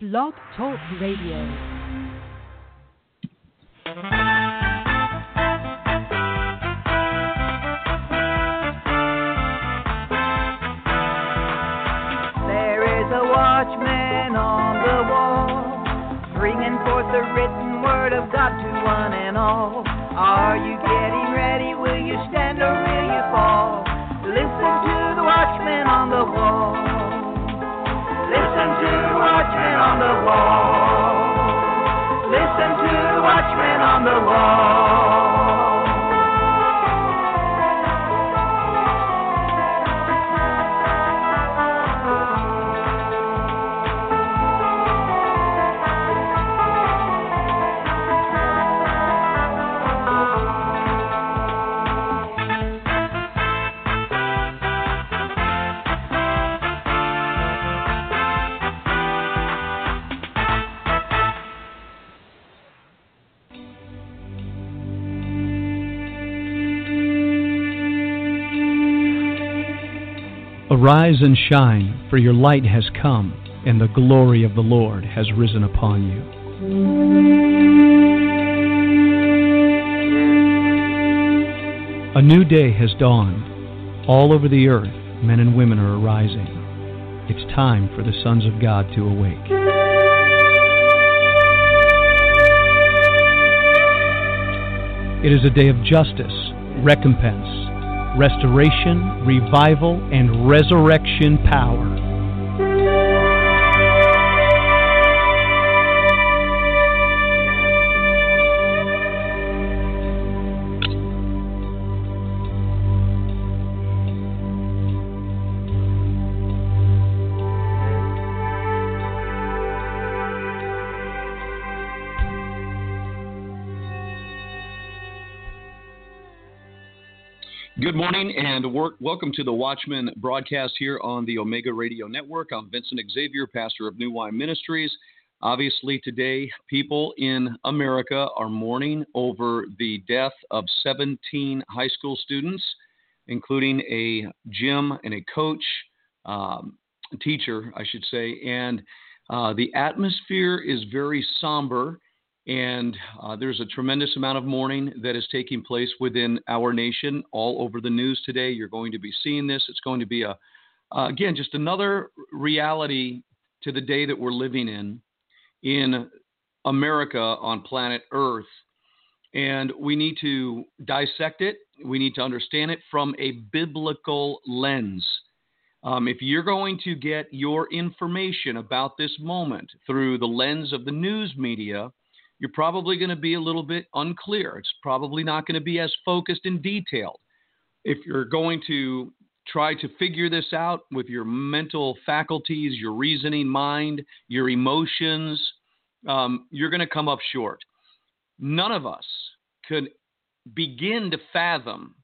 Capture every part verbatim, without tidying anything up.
Blog Talk Radio. Watchman on the wall, bringing forth the written word of God to one and all. Are you getting ready? Will you stand or will you fall? Listen to the watchman on the wall. Listen to the watchman on the wall. Listen to the watchman on the wall. Arise and shine, for your light has come, and the glory of the Lord has risen upon you. A new day has dawned. All over the earth, men and women are arising. It's time for the sons of God to awake. It is a day of justice, recompense, restoration, revival, and resurrection power. Good morning and work, welcome to the Watchman broadcast here on the Omega Radio Network. I'm Vincent Xavier, pastor of New Wine Ministries. Obviously today, people in America are mourning over the death of seventeen high school students, including a gym and a coach, um, teacher, I should say. And uh, the atmosphere is very somber. And uh, there's a tremendous amount of mourning that is taking place within our nation, all over the news today. You're going to be seeing this. It's going to be, a, uh, again, just another reality to the day that we're living in, in America on planet Earth. And we need to dissect it. We need to understand it from a biblical lens. Um, if you're going to get your information about this moment through the lens of the news media, you're probably going to be a little bit unclear. It's probably not going to be as focused and detailed. If you're going to try to figure this out with your mental faculties, your reasoning mind, your emotions, um, you're going to come up short. None of us could begin to fathom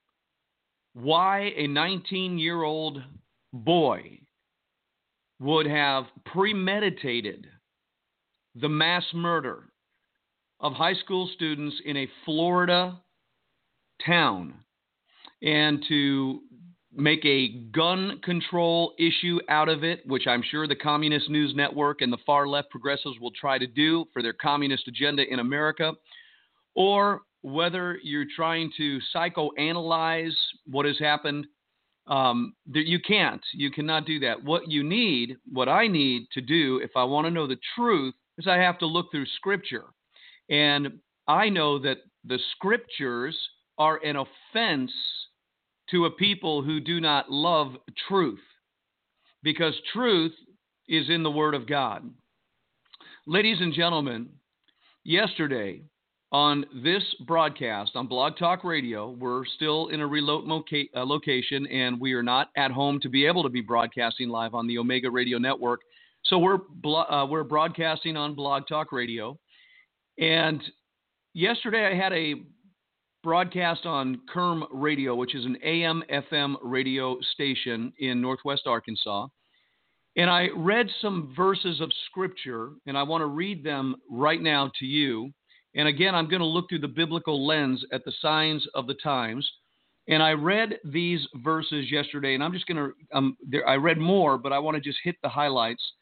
why a nineteen-year-old boy would have premeditated the mass murder of high school students in a Florida town and to make a gun control issue out of it, which I'm sure the Communist News Network and the far left progressives will try to do for their communist agenda in America, or whether you're trying to psychoanalyze what has happened. Um, you can't. You cannot do that. What you need, what I need to do if I want to know the truth, is I have to look through Scripture. And I know that the Scriptures are an offense to a people who do not love truth, because truth is in the Word of God. Ladies and gentlemen, yesterday on this broadcast on Blog Talk Radio, we're still in a remote moca- uh, location, and we are not at home to be able to be broadcasting live on the Omega Radio Network. So we're blo- uh, we're broadcasting on Blog Talk Radio. And yesterday I had a broadcast on Kerm Radio, which is an A M F M radio station in Northwest Arkansas. And I read some verses of Scripture, and I want to read them right now to you. And again, I'm going to look through the biblical lens at the signs of the times. And I read these verses yesterday, and I'm just going to, um, there, I read more, but I want to just hit the highlights.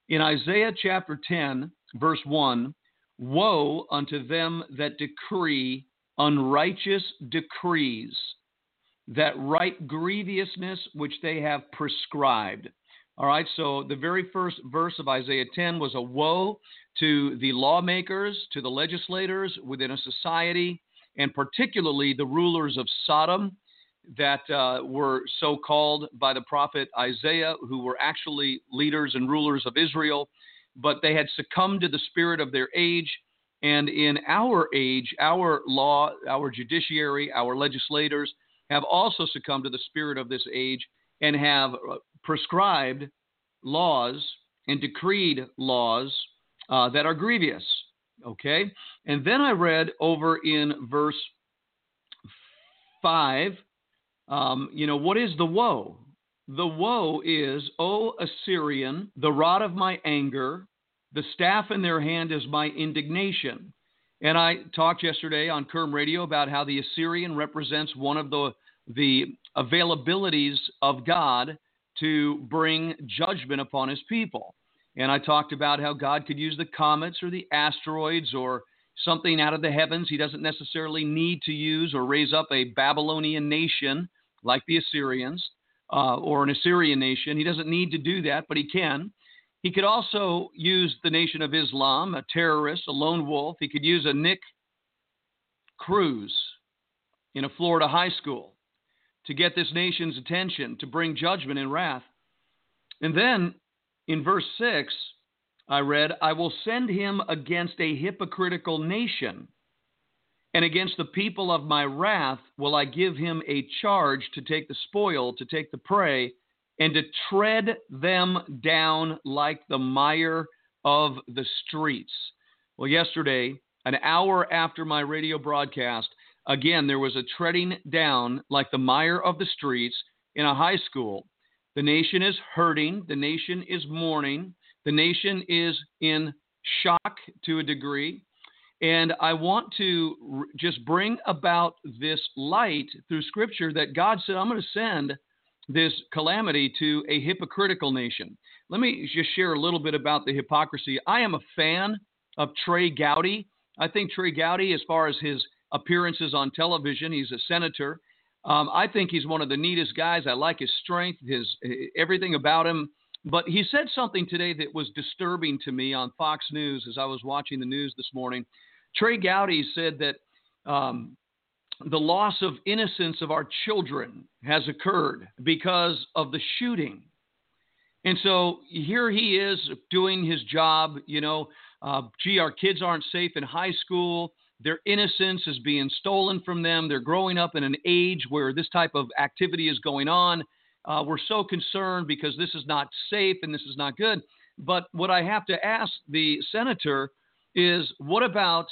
In Isaiah chapter ten, verse one, woe unto them that decree unrighteous decrees, that write grievousness which they have prescribed. All right, so the very first verse of Isaiah ten was a woe to the lawmakers, to the legislators within a society, and particularly the rulers of Sodom that uh, were so called by the prophet Isaiah, who were actually leaders and rulers of Israel, but they had succumbed to the spirit of their age. And in our age, our law, our judiciary, our legislators have also succumbed to the spirit of this age and have prescribed laws and decreed laws uh, that are grievous. Okay? And then I read over in verse five, um, you know, what is the woe? The woe is, O Assyrian, the rod of my anger, the staff in their hand is my indignation. And I talked yesterday on Kerm Radio about how the Assyrian represents one of the the availabilities of God to bring judgment upon his people. And I talked about how God could use the comets or the asteroids or something out of the heavens. He doesn't necessarily need to use or raise up a Babylonian nation like the Assyrians uh, or an Assyrian nation. He doesn't need to do that, but he can. He could also use the Nation of Islam, a terrorist, a lone wolf. He could use a Nick Cruz in a Florida high school to get this nation's attention, to bring judgment and wrath. And then in verse six, I read, I will send him against a hypocritical nation, and against the people of my wrath will I give him a charge to take the spoil, to take the prey, and to tread them down like the mire of the streets. Well, yesterday, an hour after my radio broadcast, again, there was a treading down like the mire of the streets in a high school. The nation is hurting. The nation is mourning. The nation is in shock to a degree. And I want to r- just bring about this light through Scripture that God said, I'm going to send this calamity to a hypocritical nation. Let me just share a little bit about the hypocrisy. I am a fan of Trey Gowdy. I think Trey Gowdy, as far as his appearances on television, he's a senator. Um, I think he's one of the neatest guys. I like his strength, his everything about him. But he said something today that was disturbing to me on Fox News as I was watching the news this morning. Trey Gowdy said that um, the loss of innocence of our children has occurred because of the shooting. And so here he is doing his job, you know, uh, gee, our kids aren't safe in high school. Their innocence is being stolen from them. They're growing up in an age where this type of activity is going on. Uh, we're so concerned because this is not safe and this is not good. But what I have to ask the senator is, what about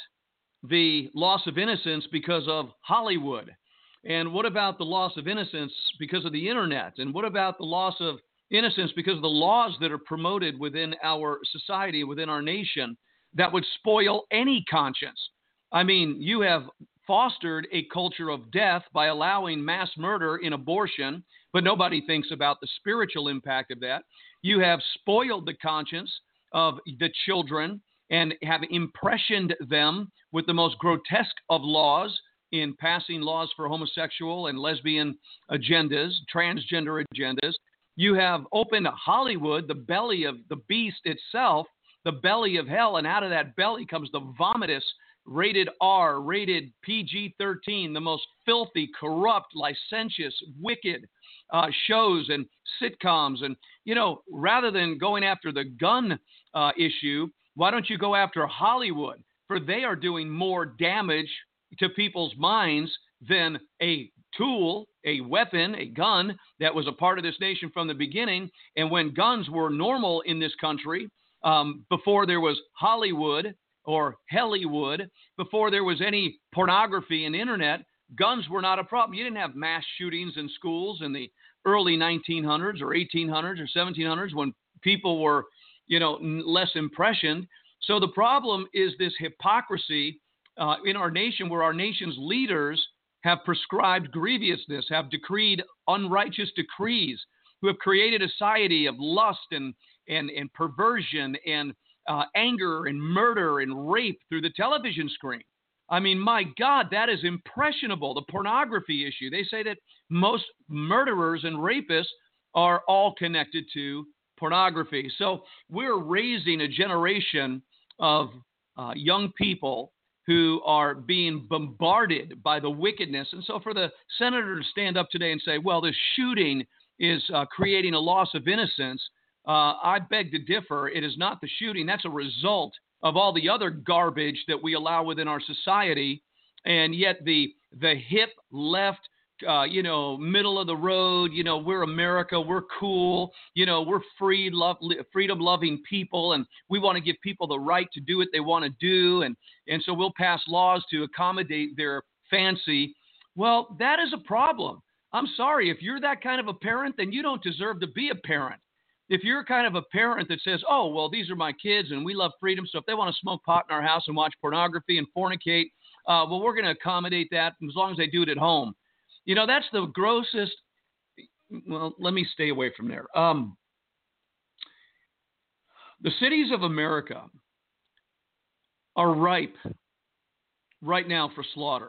the loss of innocence because of Hollywood? And what about the loss of innocence because of the internet? And what about the loss of innocence because of the laws that are promoted within our society, within our nation, that would spoil any conscience? I mean, you have fostered a culture of death by allowing mass murder in abortion, but nobody thinks about the spiritual impact of that. You have spoiled the conscience of the children and have impressioned them with the most grotesque of laws in passing laws for homosexual and lesbian agendas, transgender agendas. You have opened Hollywood, the belly of the beast itself, the belly of hell, and out of that belly comes the vomitous rated R, rated P G thirteen, the most filthy, corrupt, licentious, wicked uh, shows and sitcoms. And, you know, rather than going after the gun uh, issue, why don't you go after Hollywood? For they are doing more damage to people's minds than a tool, a weapon, a gun that was a part of this nation from the beginning. And when guns were normal in this country, um, before there was Hollywood or Hellywood, before there was any pornography and internet, guns were not a problem. You didn't have mass shootings in schools in the early nineteen hundreds or eighteen hundreds or seventeen hundreds when people were, you know, less impressioned. So the problem is this hypocrisy uh, in our nation, where our nation's leaders have prescribed grievousness, have decreed unrighteous decrees, who have created a society of lust and and, and perversion and uh, anger and murder and rape through the television screen. I mean, my God, that is impressionable. The pornography issue. They say that most murderers and rapists are all connected to pornography. So we're raising a generation of uh, young people who are being bombarded by the wickedness. And so for the senator to stand up today and say, well, this shooting is uh, creating a loss of innocence, uh, I beg to differ. It is not the shooting. That's a result of all the other garbage that we allow within our society. And yet the the hip left, uh, you know, middle of the road, you know, we're America, we're cool, you know, we're free, love, freedom-loving people, and we want to give people the right to do what they want to do, and, and so we'll pass laws to accommodate their fancy. Well, that is a problem. I'm sorry, if you're that kind of a parent, then you don't deserve to be a parent. If you're kind of a parent that says, oh, well, these are my kids and we love freedom, so if they want to smoke pot in our house and watch pornography and fornicate, uh, well, we're going to accommodate that as long as they do it at home. You know, that's the grossest. Well, let me stay away from there. Um, the cities of America are ripe right now for slaughter.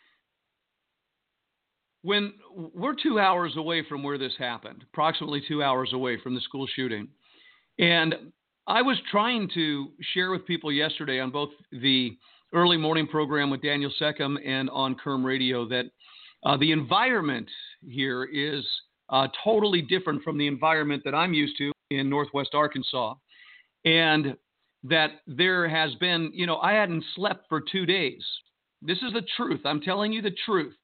When we're two hours away from where this happened, approximately two hours away from the school shooting, and I was trying to share with people yesterday on both the early morning program with Daniel Seckham and on Kerm Radio that uh, the environment here is uh, totally different from the environment that I'm used to in Northwest Arkansas, and that there has been, you know, I hadn't slept for two days. This is the truth. I'm telling you the truth.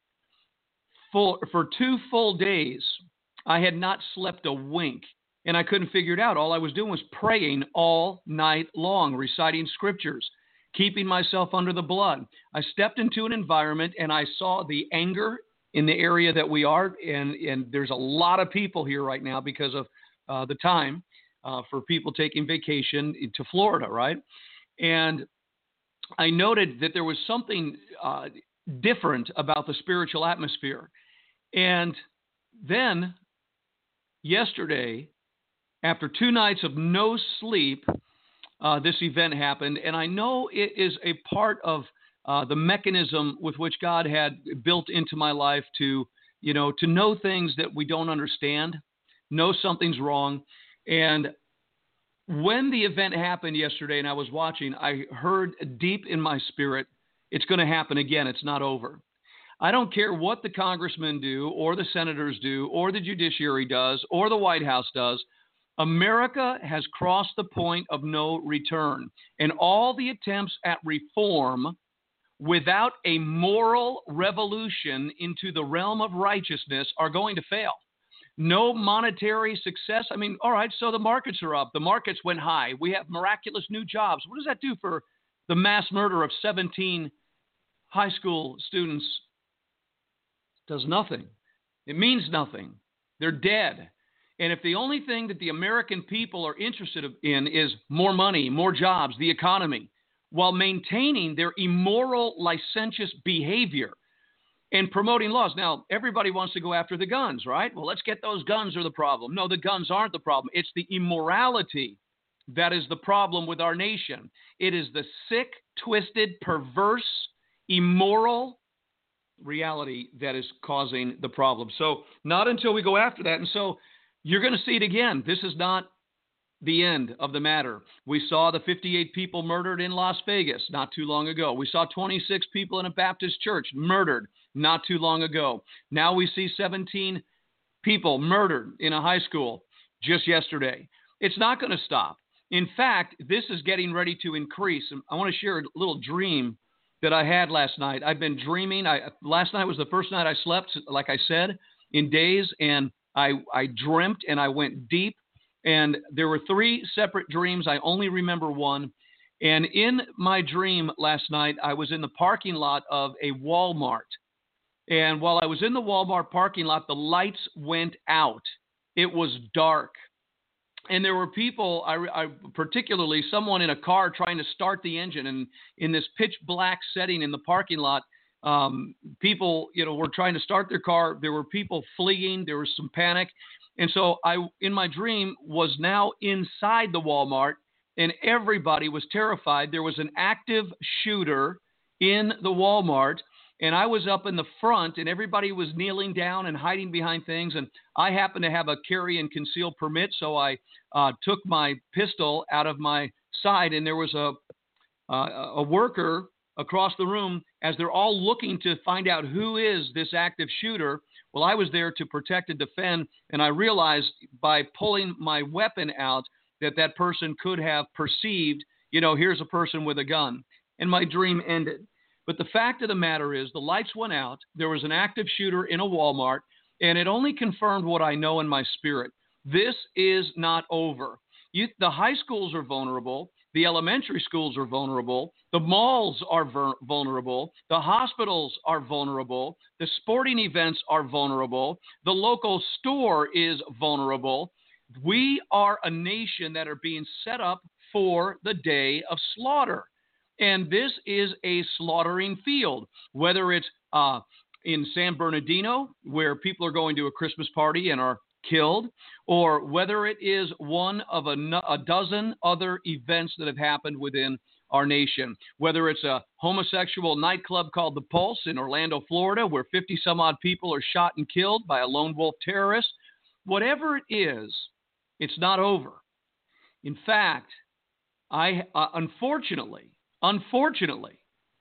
Full, for two full days, I had not slept a wink, and I couldn't figure it out. All I was doing was praying all night long, reciting scriptures, keeping myself under the blood. I stepped into an environment, and I saw the anger in the area that we are, and, and there's a lot of people here right now because of uh, the time uh, for people taking vacation to Florida, right? And I noted that there was something uh, different about the spiritual atmosphere. And then yesterday, after two nights of no sleep, uh, this event happened. And I know it is a part of uh, the mechanism with which God had built into my life to, you know, to know things that we don't understand, know something's wrong. And when the event happened yesterday and I was watching, I heard deep in my spirit, it's going to happen again. It's not over. I don't care what the congressmen do or the senators do or the judiciary does or the White House does. America has crossed the point of no return. And all the attempts at reform without a moral revolution into the realm of righteousness are going to fail. No monetary success. I mean, all right, so the markets are up. The markets went high. We have miraculous new jobs. What does that do for the mass murder of seventeen high school students? It does nothing. It means nothing. They're dead. And if the only thing that the American people are interested in is more money, more jobs, the economy, while maintaining their immoral, licentious behavior and promoting laws. Now, everybody wants to go after the guns, right? Well, let's get those guns are the problem. No, the guns aren't the problem. It's the immorality that is the problem with our nation. It is the sick, twisted, perverse, immoral reality that is causing the problem. So not until we go after that. And so you're going to see it again. This is not the end of the matter. We saw the fifty-eight people murdered in Las Vegas not too long ago. We saw twenty-six people in a Baptist church murdered not too long ago. Now we see seventeen people murdered in a high school just yesterday. It's not going to stop. In fact, this is getting ready to increase. I want to share a little dream that I had last night. I've been dreaming. I, last night was the first night I slept, like I said, in days, and I, I dreamt and I went deep. And there were three separate dreams. I only remember one. And in my dream last night, I was in the parking lot of a Walmart. And while I was in the Walmart parking lot, the lights went out. It was dark. And there were people, I, I, particularly someone in a car trying to start the engine. And in this pitch black setting in the parking lot, um, people, you know, were trying to start their car. There were people fleeing. There was some panic. And so I, in my dream, was now inside the Walmart, and everybody was terrified. There was an active shooter in the Walmart, and I was up in the front, and everybody was kneeling down and hiding behind things. And I happened to have a carry and conceal permit, so I uh, took my pistol out of my side, and there was a uh, a worker across the room as they're all looking to find out who is this active shooter. Well, I was there to protect and defend, and I realized by pulling my weapon out that that person could have perceived, you know, here's a person with a gun, and my dream ended. But the fact of the matter is the lights went out, there was an active shooter in a Walmart, and it only confirmed what I know in my spirit. This is not over. You, the high schools are vulnerable. The elementary schools are vulnerable. The malls are ver- vulnerable. The hospitals are vulnerable. The sporting events are vulnerable. The local store is vulnerable. We are a nation that are being set up for the day of slaughter. And this is a slaughtering field, whether it's uh, in San Bernardino, where people are going to a Christmas party and are killed, or whether it is one of a, a dozen other events that have happened within our nation, whether it's a homosexual nightclub called The Pulse in Orlando, Florida, where fifty some odd people are shot and killed by a lone wolf terrorist. Whatever it is, it's not over. In fact, I uh, unfortunately, unfortunately,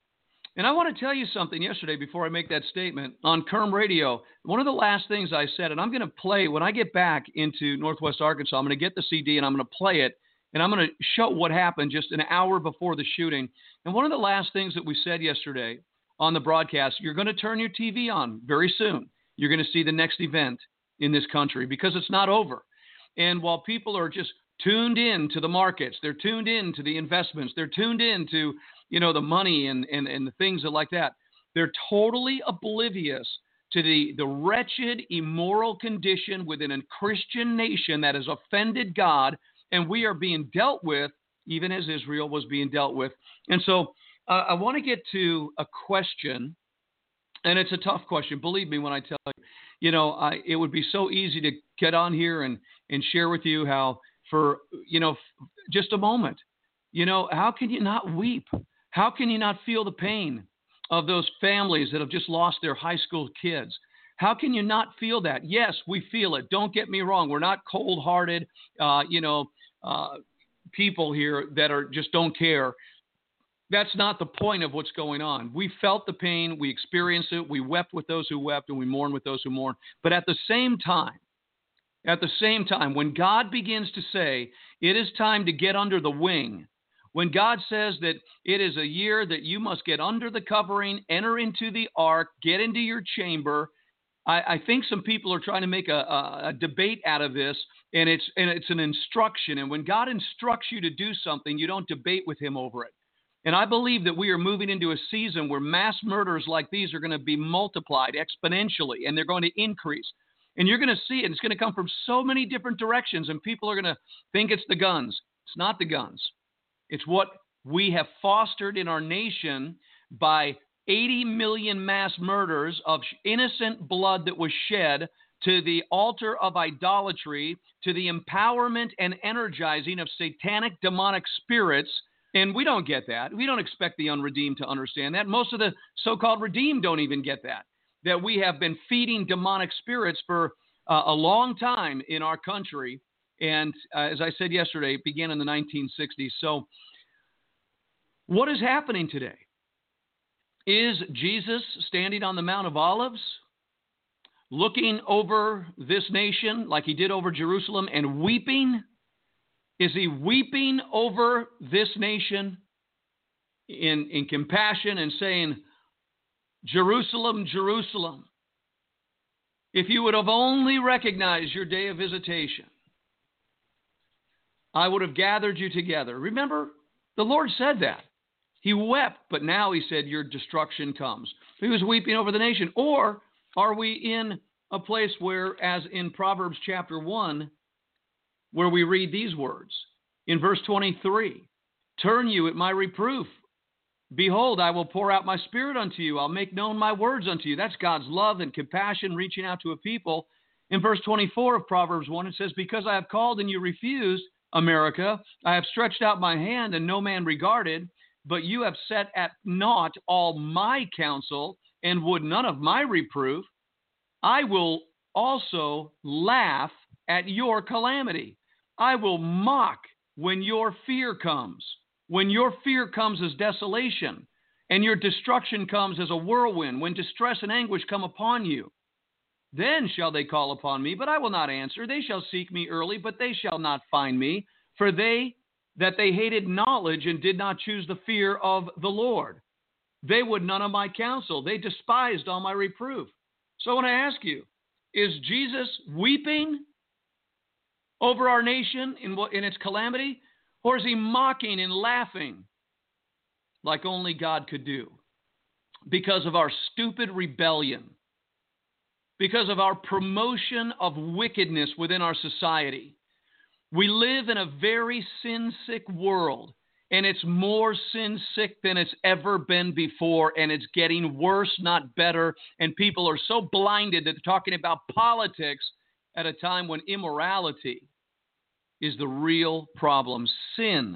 and I want to tell you something yesterday before I make that statement on Kerm Radio. One of the last things I said, and I'm going to play when I get back into Northwest Arkansas, I'm going to get the C D and I'm going to play it, and I'm going to show what happened just an hour before the shooting. And one of the last things that we said yesterday on the broadcast, you're going to turn your T V on very soon. You're going to see the next event in this country because it's not over. And while people are just tuned in to the markets, they're tuned in to the investments, they're tuned in to, you know, the money and, and, and the things that like that, they're totally oblivious to the, the wretched, immoral condition within a Christian nation that has offended God, and we are being dealt with, even as Israel was being dealt with. And so uh, I want to get to a question, and it's a tough question. Believe me when I tell you, you know, I, it would be so easy to get on here and, and share with you how for, you know, just a moment, you know, how can you not weep? How can you not feel the pain of those families that have just lost their high school kids? How can you not feel that? Yes, we feel it. Don't get me wrong. We're not cold-hearted, uh, you know, uh, people here that are just don't care. That's not the point of what's going on. We felt the pain. We experienced it. We wept with those who wept, and we mourned with those who mourned. But at the same time, at the same time, when God begins to say, it is time to get under the wing, when God says that it is a year that you must get under the covering, enter into the ark, get into your chamber, I, I think some people are trying to make a, a, a debate out of this, and it's and it's an instruction. And when God instructs you to do something, you don't debate with him over it. And I believe that we are moving into a season where mass murders like these are going to be multiplied exponentially, and they're going to increase. And you're going to see it. It's going to come from so many different directions, and people are going to think it's the guns. It's not the guns. It's what we have fostered in our nation by eighty million mass murders of innocent blood that was shed to the altar of idolatry, to the empowerment and energizing of satanic demonic spirits. And we don't get that. We don't expect the unredeemed to understand that. Most of the so-called redeemed don't even get that, that we have been feeding demonic spirits for uh, a long time in our country. And uh, as I said yesterday, it began in the nineteen sixties. So what is happening today? Is Jesus standing on the Mount of Olives, looking over this nation like he did over Jerusalem and weeping? Is he weeping over this nation in, in compassion and saying, Jerusalem, Jerusalem, if you would have only recognized your day of visitation, I would have gathered you together. Remember, the Lord said that. He wept, but now he said, your destruction comes. He was weeping over the nation. Or are we in a place where, as in Proverbs chapter one, where we read these words in verse twenty-three, turn you at my reproof. Behold, I will pour out my spirit unto you. I'll make known my words unto you. That's God's love and compassion reaching out to a people. In verse twenty-four of Proverbs one, it says, because I have called and you refused, America, I have stretched out my hand and no man regarded, but you have set at naught all my counsel and would none of my reproof. I will also laugh at your calamity. I will mock when your fear comes. When your fear comes as desolation, and your destruction comes as a whirlwind, when distress and anguish come upon you, then shall they call upon me, but I will not answer. They shall seek me early, but they shall not find me. For they that they hated knowledge and did not choose the fear of the Lord. They would none of my counsel. They despised all my reproof. So I want to ask you, is Jesus weeping over our nation in what in its calamity? Or is he mocking and laughing like only God could do because of our stupid rebellion, because of our promotion of wickedness within our society? We live in a very sin-sick world, and it's more sin-sick than it's ever been before, and it's getting worse, not better, and people are so blinded that they're talking about politics at a time when immorality is the real problem, sin.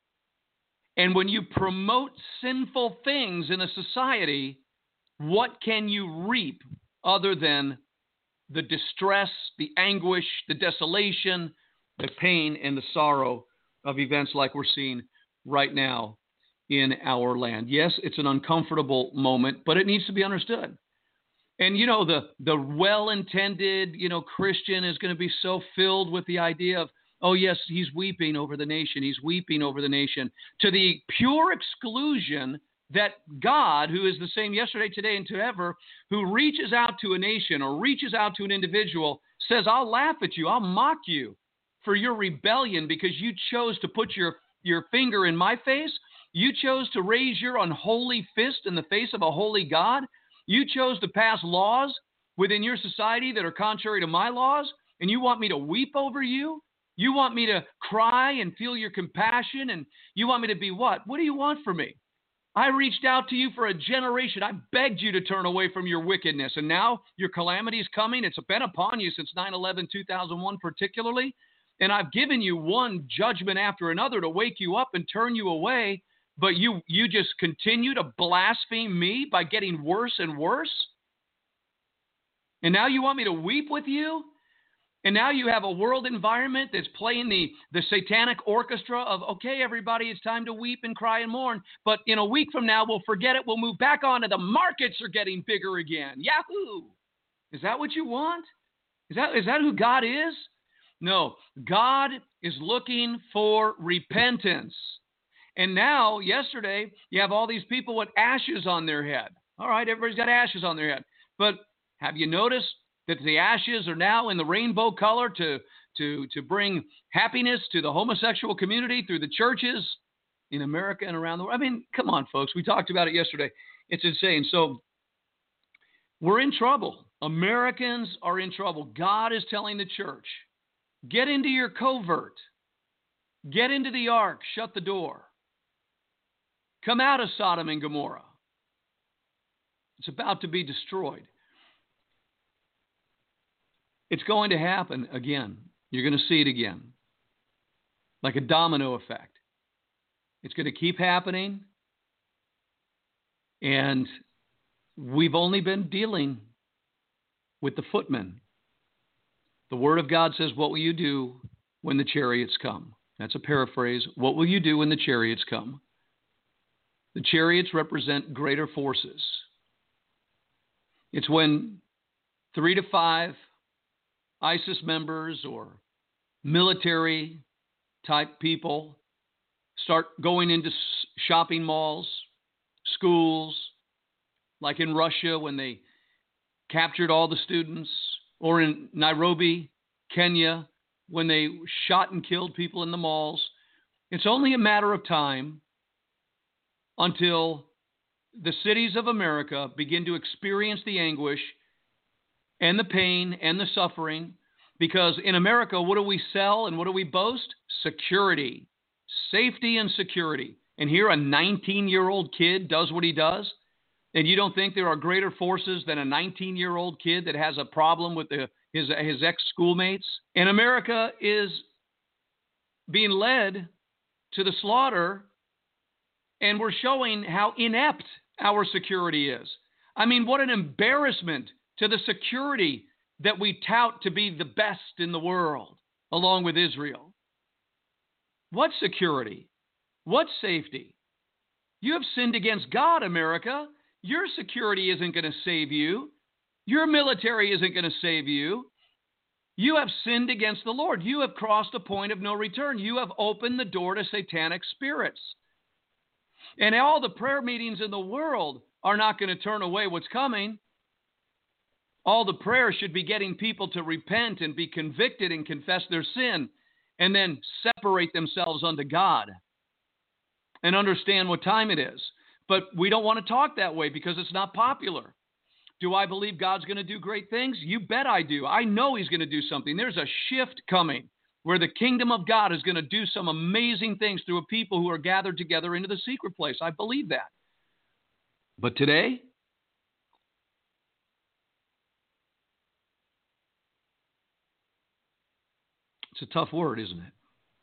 And when you promote sinful things in a society, what can you reap other than the distress, the anguish, the desolation, the pain, and the sorrow of events like we're seeing right now in our land? Yes, it's an uncomfortable moment, but it needs to be understood. And, you know, the, the well-intended, you know, Christian is going to be so filled with the idea of, oh, yes, he's weeping over the nation. He's weeping over the nation, to the pure exclusion that God, who is the same yesterday, today, and forever, who reaches out to a nation or reaches out to an individual, says, I'll laugh at you. I'll mock you for your rebellion because you chose to put your, your finger in my face. You chose to raise your unholy fist in the face of a holy God. You chose to pass laws within your society that are contrary to my laws, and you want me to weep over you? You want me to cry and feel your compassion, and you want me to be what? What do you want from me? I reached out to you for a generation. I begged you to turn away from your wickedness, and now your calamity is coming. It's been upon you since nine eleven two thousand one particularly, and I've given you one judgment after another to wake you up and turn you away, but you, you just continue to blaspheme me by getting worse and worse? And now you want me to weep with you? And now you have a world environment that's playing the, the satanic orchestra of, okay, everybody, it's time to weep and cry and mourn. But in a week from now, we'll forget it. We'll move back on to the markets are getting bigger again. Yahoo! Is that what you want? Is that is that who God is? No, God is looking for repentance. And now, yesterday, you have all these people with ashes on their head. All right, everybody's got ashes on their head. But have you noticed that the ashes are now in the rainbow color to, to, to bring happiness to the homosexual community through the churches in America and around the world? I mean, come on, folks. We talked about it yesterday. It's insane. So we're in trouble. Americans are in trouble. God is telling the church, get into your covert. Get into the ark. Shut the door. Come out of Sodom and Gomorrah. It's about to be destroyed. It's going to happen again. You're going to see it again. Like a domino effect. It's going to keep happening. And we've only been dealing with the footmen. The Word of God says, what will you do when the chariots come? That's a paraphrase. What will you do when the chariots come? The chariots represent greater forces. It's when three to five ISIS members or military type people start going into shopping malls, schools, like in Russia when they captured all the students, or in Nairobi, Kenya, when they shot and killed people in the malls. It's only a matter of time until the cities of America begin to experience the anguish and the pain and the suffering, because in America, what do we sell and what do we boast? Security, safety and security. And here a nineteen-year-old kid does what he does, and you don't think there are greater forces than a nineteen-year-old kid that has a problem with the his, his ex-schoolmates. And America is being led to the slaughter, and we're showing how inept our security is. I mean, what an embarrassment to the security that we tout to be the best in the world, along with Israel. What security? What safety? You have sinned against God, America. Your security isn't going to save you. Your military isn't going to save you. You have sinned against the Lord. You have crossed a point of no return. You have opened the door to satanic spirits. And all the prayer meetings in the world are not going to turn away what's coming. All the prayer should be getting people to repent and be convicted and confess their sin, and then separate themselves unto God and understand what time it is. But we don't want to talk that way because it's not popular. Do I believe God's going to do great things? You bet I do. I know he's going to do something. There's a shift coming where the kingdom of God is going to do some amazing things through a people who are gathered together into the secret place. I believe that. But today, it's a tough word, isn't it?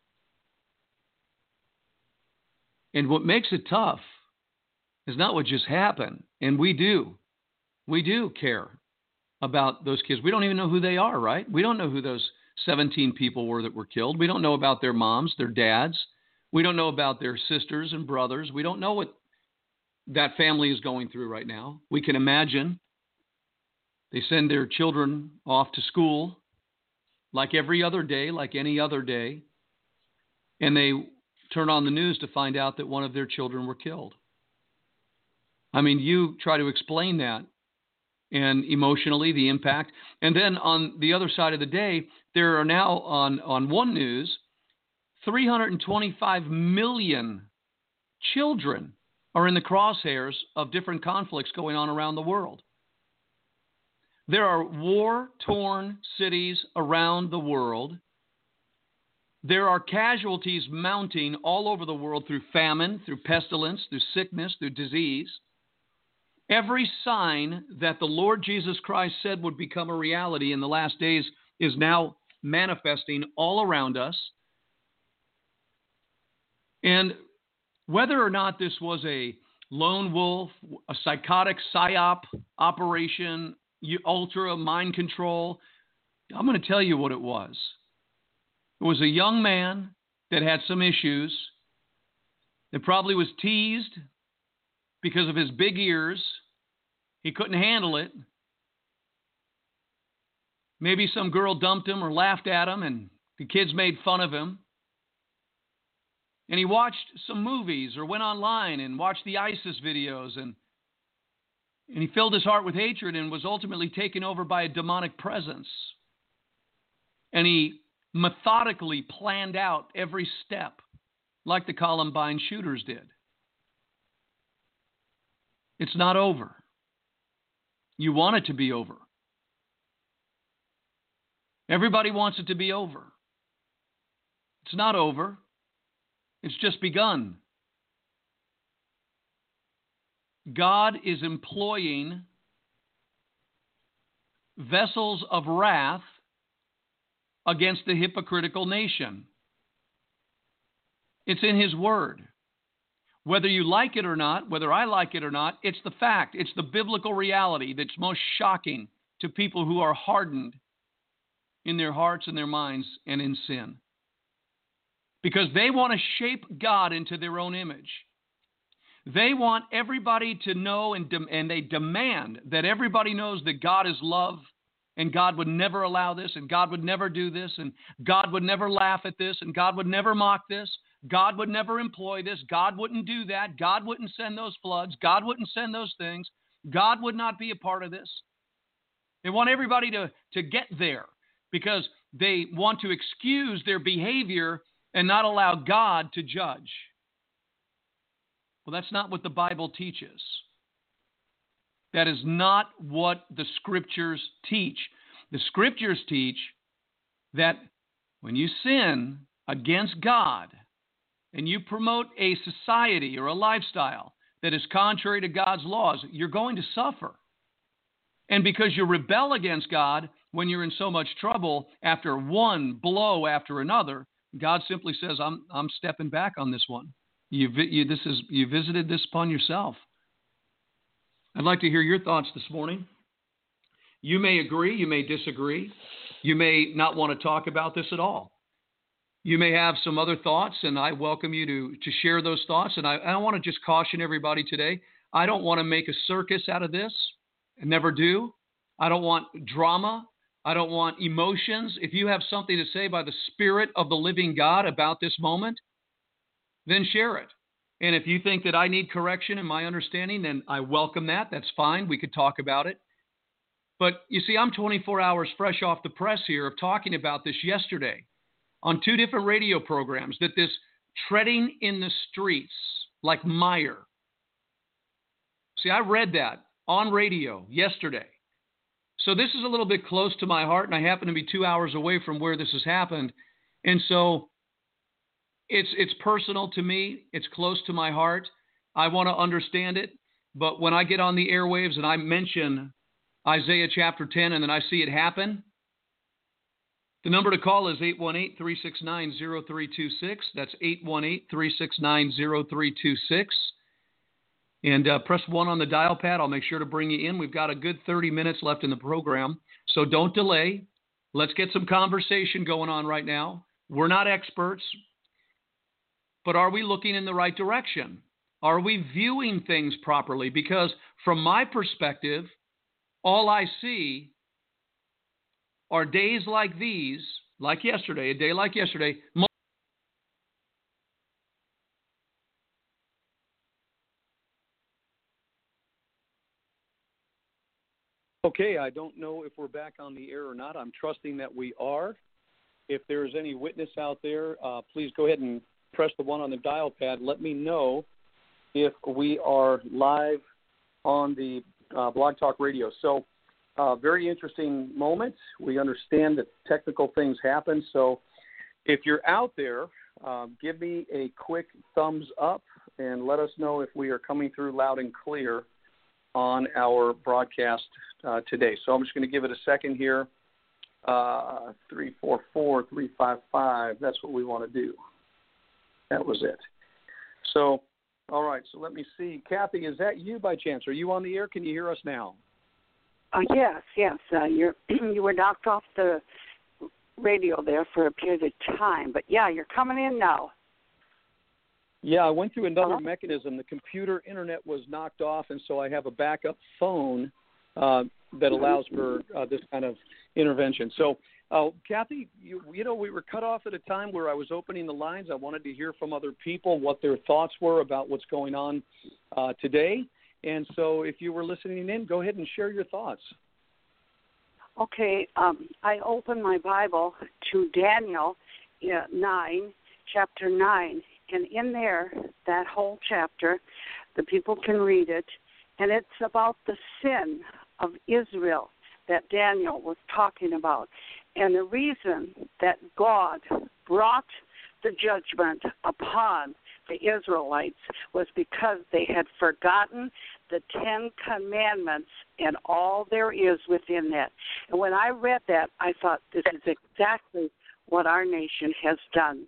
And what makes it tough is not what just happened. And we do. We do care about those kids. We don't even know who they are, right? We don't know who those seventeen people were that were killed. We don't know about their moms, their dads. We don't know about their sisters and brothers. We don't know what that family is going through right now. We can imagine they send their children off to school like every other day, like any other day, and they turn on the news to find out that one of their children were killed. I mean, you try to explain that, and emotionally the impact. And then on the other side of the day, there are now on, on One News, three hundred twenty-five million children are in the crosshairs of different conflicts going on around the world. There are war-torn cities around the world. There are casualties mounting all over the world through famine, through pestilence, through sickness, through disease. Every sign that the Lord Jesus Christ said would become a reality in the last days is now manifesting all around us. And whether or not this was a lone wolf, a psychotic psyop operation, ultra mind control, I'm going to tell you what it was. It was a young man that had some issues, that probably was teased because of his big ears. He couldn't handle it. Maybe some girl dumped him or laughed at him and the kids made fun of him. And he watched some movies or went online and watched the ISIS videos, and and he filled his heart with hatred and was ultimately taken over by a demonic presence. And he methodically planned out every step like the Columbine shooters did. It's not over. You want it to be over. Everybody wants it to be over. It's not over. It's just begun. God is employing vessels of wrath against the hypocritical nation. It's in his word. Whether you like it or not, whether I like it or not, it's the fact. It's the biblical reality that's most shocking to people who are hardened in their hearts and their minds and in sin. Because they want to shape God into their own image. They want everybody to know, and, de- and they demand that everybody knows that God is love, and God would never allow this, and God would never do this, and God would never laugh at this, and God would never mock this. God would never employ this. God wouldn't do that. God wouldn't send those floods. God wouldn't send those things. God would not be a part of this. They want everybody to, to get there because they want to excuse their behavior and not allow God to judge. Well, that's not what the Bible teaches. That is not what the Scriptures teach. The Scriptures teach that when you sin against God and you promote a society or a lifestyle that is contrary to God's laws, you're going to suffer. And because you rebel against God, when you're in so much trouble after one blow after another, God simply says, I'm I'm stepping back on this one. You, you, this is, you visited this upon yourself. I'd like to hear your thoughts this morning. You may agree, you may disagree. You may not want to talk about this at all. You may have some other thoughts, and I welcome you to, to share those thoughts. And I, I want to just caution everybody today. I don't want to make a circus out of this. I never do. I don't want drama. I don't want emotions. If you have something to say by the Spirit of the living God about this moment, then share it. And if you think that I need correction in my understanding, then I welcome that. That's fine. We could talk about it. But you see, I'm twenty-four hours fresh off the press here of talking about this yesterday on two different radio programs, that this treading in the streets like mire. See, I read that on radio yesterday. So this is a little bit close to my heart, and I happen to be two hours away from where this has happened. And so it's it's personal to me. It's close to my heart. I want to understand it. But when I get on the airwaves and I mention Isaiah chapter ten and then I see it happen, the number to call is eight one eight, three six nine, zero three two six. That's eight one eight, three six nine, zero three two six. And uh, press one on the dial pad. I'll make sure to bring you in. We've got a good thirty minutes left in the program, so don't delay. Let's get some conversation going on right now. We're not experts, but are we looking in the right direction? Are we viewing things properly? Because from my perspective, all I see are days like these, like yesterday, a day like yesterday. Okay, I don't know if we're back on the air or not. I'm trusting that we are. If there's any witness out there, uh, please go ahead and press the one on the dial pad. Let me know if we are live on the uh, Blog Talk Radio. So, uh, very interesting moment. We understand that technical things happen. So, if you're out there, uh, give me a quick thumbs up and let us know if we are coming through loud and clear on our broadcast uh, today. So I'm just going to give it a second here. Uh, three four four, three five five. That's what we want to do. That was it. So, all right. So let me see. Kathy, is that you by chance? Are you on the air? Can you hear us now? Uh, yes, yes. Uh, you're you were knocked off the radio there for a period of time, but yeah, you're coming in now. Yeah, I went through another Hello? mechanism. The computer internet was knocked off, and so I have a backup phone uh, that allows for uh, this kind of intervention. So, uh, Kathy, you, you know, we were cut off at a time where I was opening the lines. I wanted to hear from other people what their thoughts were about what's going on uh, today. And so if you were listening in, go ahead and share your thoughts. Okay, um, I opened my Bible to Daniel uh, nine, chapter nine. And in there, that whole chapter, the people can read it, and it's about the sin of Israel that Daniel was talking about. And the reason that God brought the judgment upon the Israelites was because they had forgotten the Ten Commandments and all there is within that. And when I read that, I thought this is exactly what our nation has done.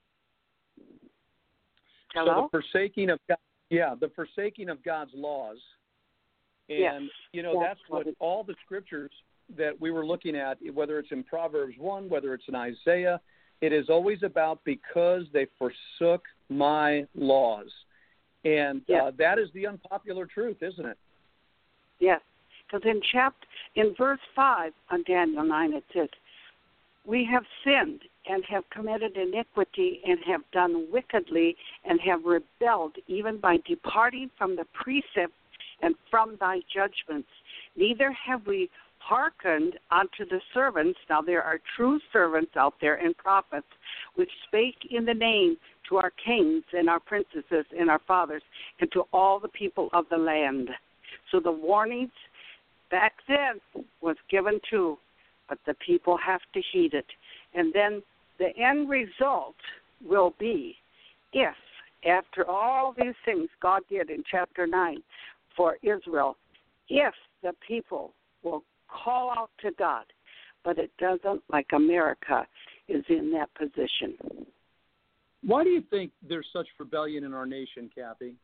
Hello? So the forsaking of God, yeah, the forsaking of God's laws, and yes. you know that's what all the scriptures that we were looking at, whether it's in Proverbs one, whether it's in Isaiah, it is always about because they forsook my laws, and yes. uh, that is the unpopular truth, isn't it? Yes, because in chapter in verse five on Daniel nine it says, "We have sinned and have committed iniquity and have done wickedly and have rebelled, even by departing from the precepts and from thy judgments. Neither have we hearkened unto the servants." Now there are true servants out there and prophets, "which spake in the name to our kings and our princesses and our fathers and to all the people of the land." So the warnings back then was given too, but the people have to heed it. And then the end result will be, if after all these things God did in chapter nine for Israel, if the people will call out to God, but it doesn't, like America is in that position. Why do you think there's such rebellion in our nation, Kathy?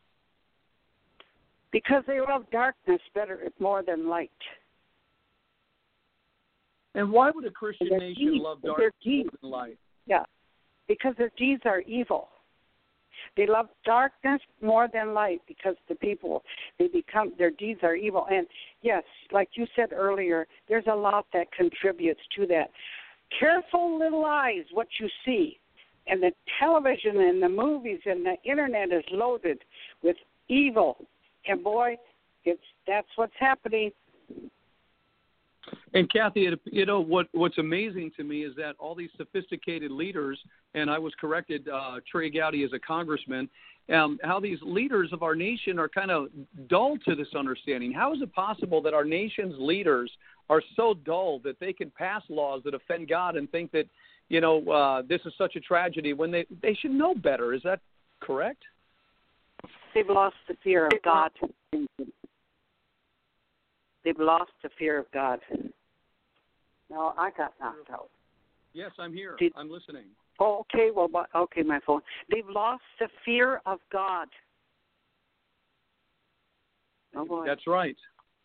Because they love darkness better more than light. And why would a Christian Their nation deeds, love darkness more deeds, than light? Yeah, because their deeds are evil. They love darkness more than light because the people, they become, their deeds are evil. And yes, like you said earlier, there's a lot that contributes to that. Careful little eyes, what you see. And the television and the movies and the internet is loaded with evil. And boy, it's that's what's happening. And Kathy, it, you know what? What's amazing to me is that all these sophisticated leaders, and I was corrected, uh, Trey Gowdy is a congressman, um, how these leaders of our nation are kind of dull to this understanding. How is it possible that our nation's leaders are so dull that they can pass laws that offend God and think that, you know, uh, this is such a tragedy when they they should know better? Is that correct? They've lost the fear of God. They've lost the fear of God. No, I got knocked out. Yes, I'm here. Did, I'm listening. Oh, okay. Well, okay, my phone. They've lost the fear of God. Oh, boy. That's right.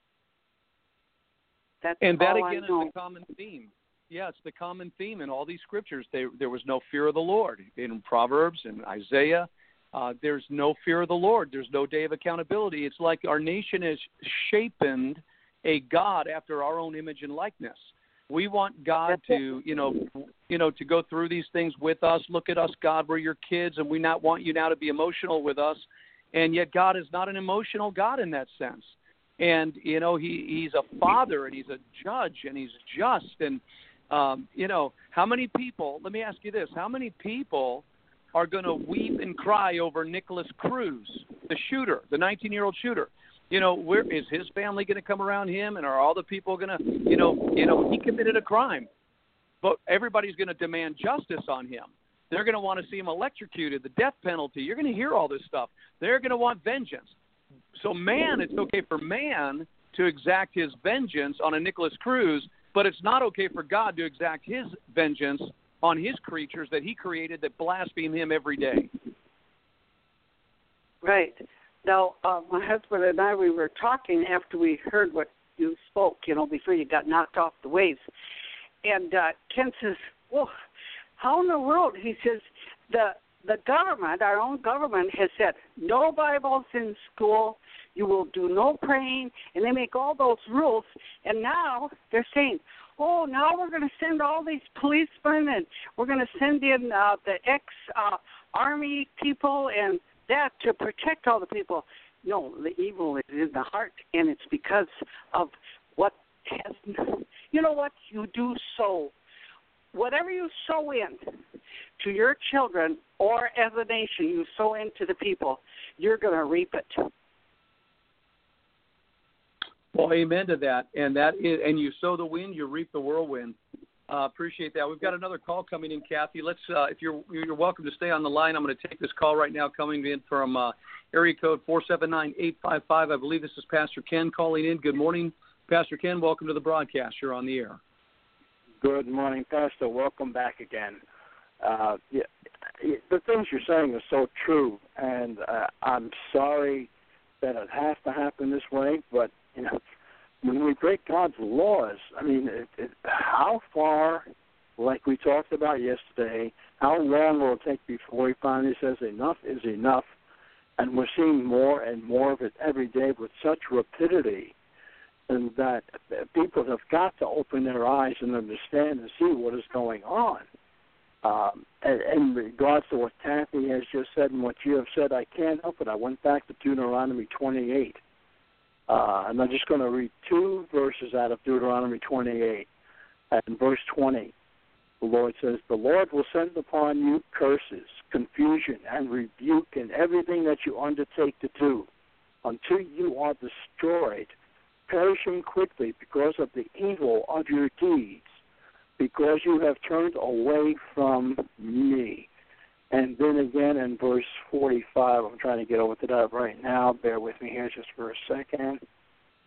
That's and that, all again, I is know. the common theme. Yeah, it's the common theme in all these scriptures. They, there was no fear of the Lord. In Proverbs and Isaiah, uh, there's no fear of the Lord. There's no day of accountability. It's like our nation has shapened a God after our own image and likeness. We want God to, you know, you know, to go through these things with us. Look at us, God, we're your kids, and we not want you now to be emotional with us. And yet God is not an emotional God in that sense. And, you know, he, he's a father, and he's a judge, and he's just. And, um, you know, how many people, let me ask you this, how many people are going to weep and cry over Nicholas Cruz, the shooter, the nineteen-year-old shooter? You know, where is his family going to come around him, and are all the people going to, you know, you know, he committed a crime, but everybody's going to demand justice on him. They're going to want to see him electrocuted, the death penalty. You're going to hear all this stuff. They're going to want vengeance. So man, it's okay for man to exact his vengeance on a Nicholas Cruz, but it's not okay for God to exact his vengeance on his creatures that he created that blaspheme him every day. Right. Now, uh, my husband and I, we were talking after we heard what you spoke, you know, before you got knocked off the waves. And uh, Ken says, well, how in the world? He says, the the government, our own government, has said no Bibles in school, you will do no praying, and they make all those rules. And now they're saying, oh, now we're going to send all these policemen, and we're going to send in uh, the ex-army uh, people and that to protect all the people. No, the evil is in the heart, and it's because of what has, you know what, you do sow. Whatever you sow in to your children or as a nation, you sow into the people, you're going to reap it. Well, amen to that. And that is, and you sow the wind, you reap the whirlwind. Uh, appreciate that. We've got another call coming in, Kathy. Let's, uh, if you're you're welcome to stay on the line. I'm going to take this call right now, coming in from uh, area code four seven nine, eight five five. I believe this is Pastor Ken calling in. Good morning, Pastor Ken. Welcome to the broadcast. You're on the air. Good morning, Pastor. Welcome back again. Uh, yeah, the things you're saying are so true, and uh, I'm sorry that it has to happen this way, but, you know, when we break God's laws, I mean, it, it, how far, like we talked about yesterday, how long will it take before he finally says enough is enough? And we're seeing more and more of it every day with such rapidity, and that people have got to open their eyes and understand and see what is going on. Um, and, and in regards to what Kathy has just said and what you have said, I can't help it. I went back to Deuteronomy twenty-eight. Uh, and I'm just going to read two verses out of Deuteronomy twenty-eight. And verse twenty, the Lord says, the Lord will send upon you curses, confusion, and rebuke in everything that you undertake to do until you are destroyed, perishing quickly because of the evil of your deeds, because you have turned away from me. And then again in verse forty-five, I'm trying to get over to that right now. Bear with me here just for a second.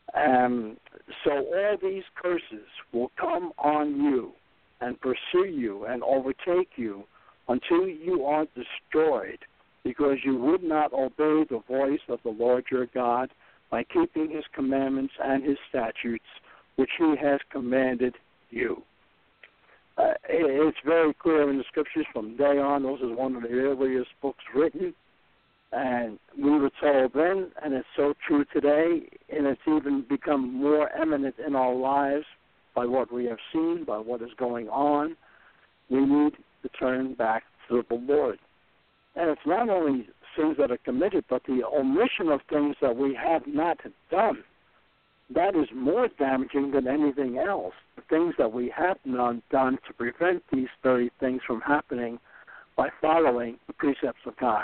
Um, so all these curses will come on you and pursue you and overtake you until you are destroyed, because you would not obey the voice of the Lord your God by keeping his commandments and his statutes, which he has commanded you. Uh, it's very clear in the scriptures from day on. This is one of the earliest books written. And we were told then, and it's so true today, and it's even become more eminent in our lives by what we have seen, by what is going on. We need to turn back to the Lord. And it's not only sins that are committed, but the omission of things that we have not done. That is more damaging than anything else. The things that we have not done to prevent these very things from happening by following the precepts of God.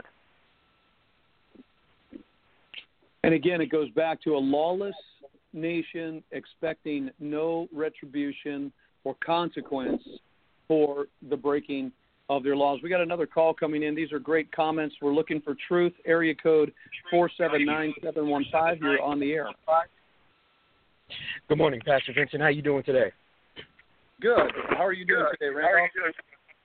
And again, it goes back to a lawless nation expecting no retribution or consequence for the breaking of their laws. We got another call coming in. These are great comments. We're looking for truth. Area code four seven nine seven one five. You're on the air. Good morning, Pastor Vincent. How you doing today? Good. How are you doing Good. today, Randolph? How are you doing?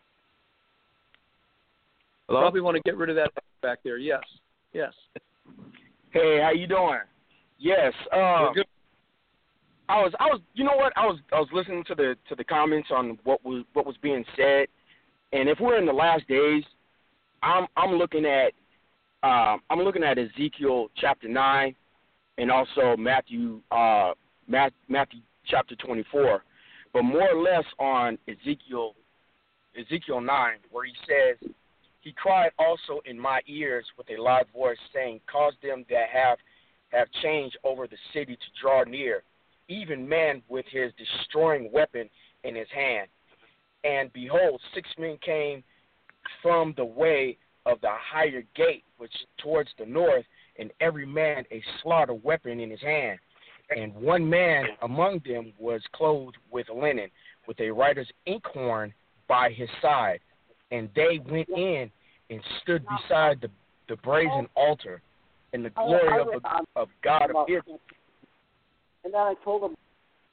Hello? Probably want to get rid of that back there. Yes. Yes. Hey, how you doing? Yes. Um, good. I was, I was, you know what? I was, I was listening to the to the comments on what was what was being said, and if we're in the last days, I'm I'm looking at, um, I'm looking at Ezekiel chapter nine, and also Matthew, uh, Matthew chapter twenty-four, but more or less on Ezekiel, Ezekiel nine, where he says, "He cried also in my ears with a loud voice, saying, cause them that have have changed over the city to draw near, even man with his destroying weapon in his hand. And behold, six men came from the way of the higher gate, which towards the north, and every man a slaughter weapon in his hand. And one man among them was clothed with linen, with a writer's inkhorn by his side. And they went in and stood beside the, the brazen altar, and the glory of, the, of God appeared." And then I told them.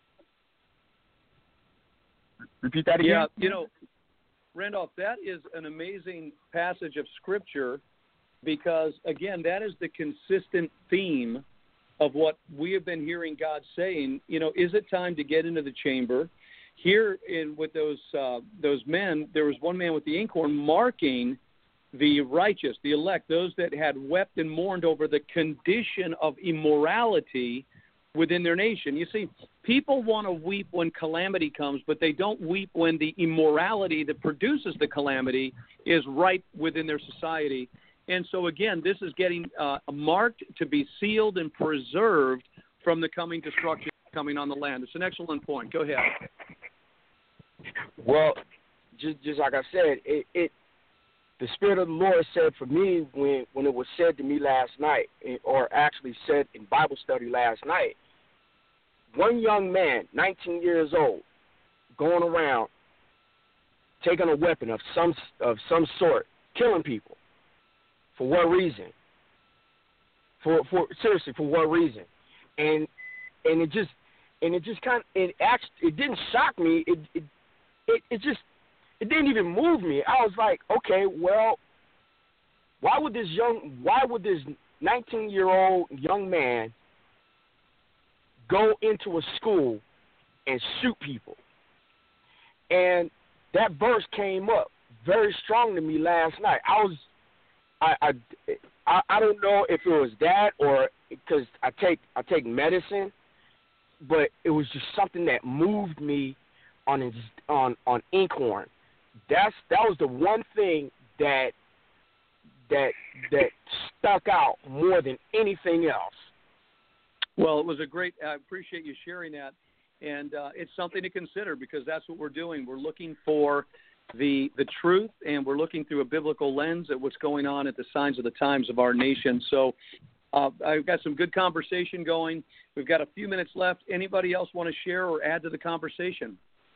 Repeat that again? Yeah, you know, Randolph, that is an amazing passage of Scripture because, again, that is the consistent theme of what we have been hearing God saying. You know, is it time to get into the chamber? Here in with those uh, those men, there was one man with the inkhorn marking the righteous, the elect, those that had wept and mourned over the condition of immorality within their nation. You see, people want to weep when calamity comes, but they don't weep when the immorality that produces the calamity is right within their society. And so, again, this is getting uh, marked to be sealed and preserved from the coming destruction coming on the land. It's an excellent point. Go ahead. Well, just just like I said, it, it the Spirit of the Lord said for me when, when it was said to me last night, or actually said in Bible study last night, one young man, nineteen years old, going around taking a weapon of some of some sort, killing people. For what reason? For for seriously, for what reason? And and it just and it just kind of it actually it didn't shock me. It it it, it just it didn't even move me. I was like, okay, well, why would this young why would this nineteen year old young man go into a school and shoot people? And that verse came up very strong to me last night. I was I I I don't know if it was that or because I take I take medicine, but it was just something that moved me on his, on on inkhorn. That's that was the one thing that that that stuck out more than anything else. Well, it was a great. I appreciate you sharing that, and uh, it's something to consider because that's what we're doing. We're looking for the the truth, and we're looking through a biblical lens at what's going on at the signs of the times of our nation. So uh, I've got some good conversation going. We've got a few minutes left. Anybody else want to share or add to the conversation?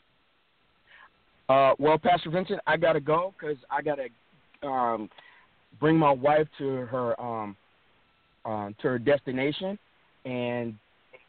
Uh, well, Pastor Vincent, I got to go because I got to um, bring my wife to her um, uh, to her destination, and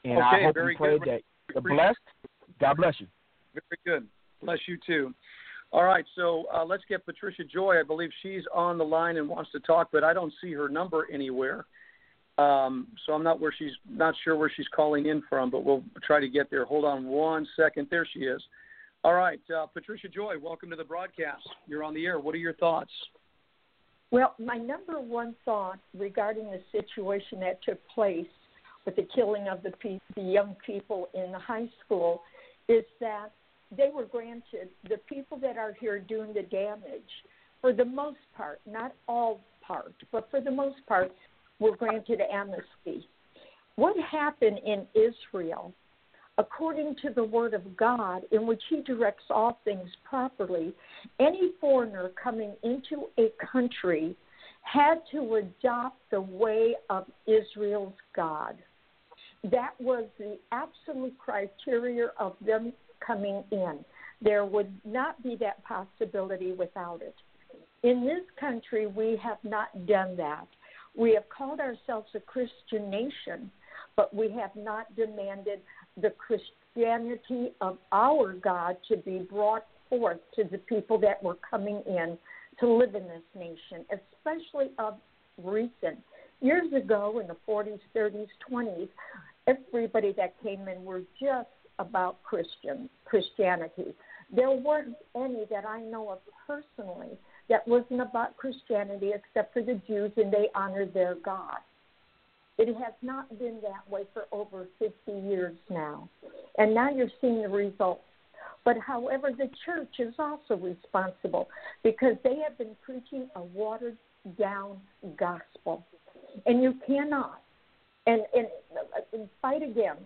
And okay, I hope very and pray good. that you're blessed. God bless you. Very good. Bless you too. All right, so uh, let's get Patricia Joy. I believe she's on the line and wants to talk, but I don't see her number anywhere. Um, so I'm not where she's not sure where she's calling in from, but we'll try to get there. Hold on one second. There she is. All right, uh, Patricia Joy, welcome to the broadcast. You're on the air. What are your thoughts? Well, my number one thought regarding the situation that took place with the killing of the, pe- the young people in the high school is that they were granted, the people that are here doing the damage, for the most part, not all part, but for the most part, were granted amnesty. What happened in Israel, according to the Word of God, in which He directs all things properly, any foreigner coming into a country had to adopt the way of Israel's God. That was the absolute criteria of them coming in. There would not be that possibility without it. In this country, we have not done that. We have called ourselves a Christian nation, but we have not demanded the Christianity of our God to be brought forth to the people that were coming in to live in this nation, especially of recent. Years ago, in the forties, thirties, twenties, everybody that came in were just about Christian Christianity. There weren't any that I know of personally that wasn't about Christianity except for the Jews, and they honored their God. It has not been that way for over fifty years now, and now you're seeing the results. But however, the church is also responsible because they have been preaching a watered-down gospel, and you cannot and, and, and fight against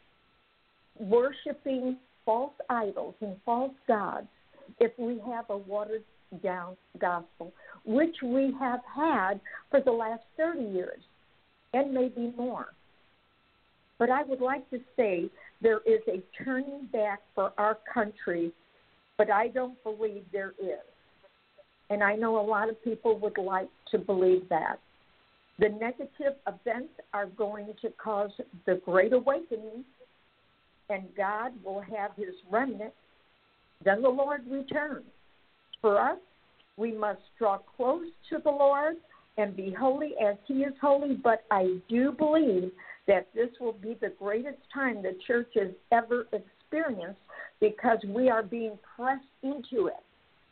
worshiping false idols and false gods if we have a watered-down gospel, which we have had for the last thirty years and maybe more. But I would like to say there is a turning back for our country, but I don't believe there is. And I know a lot of people would like to believe that. The negative events are going to cause the Great Awakening, and God will have His remnant. Then the Lord returns. For us, we must draw close to the Lord and be holy as He is holy, but I do believe that this will be the greatest time the church has ever experienced because we are being pressed into it.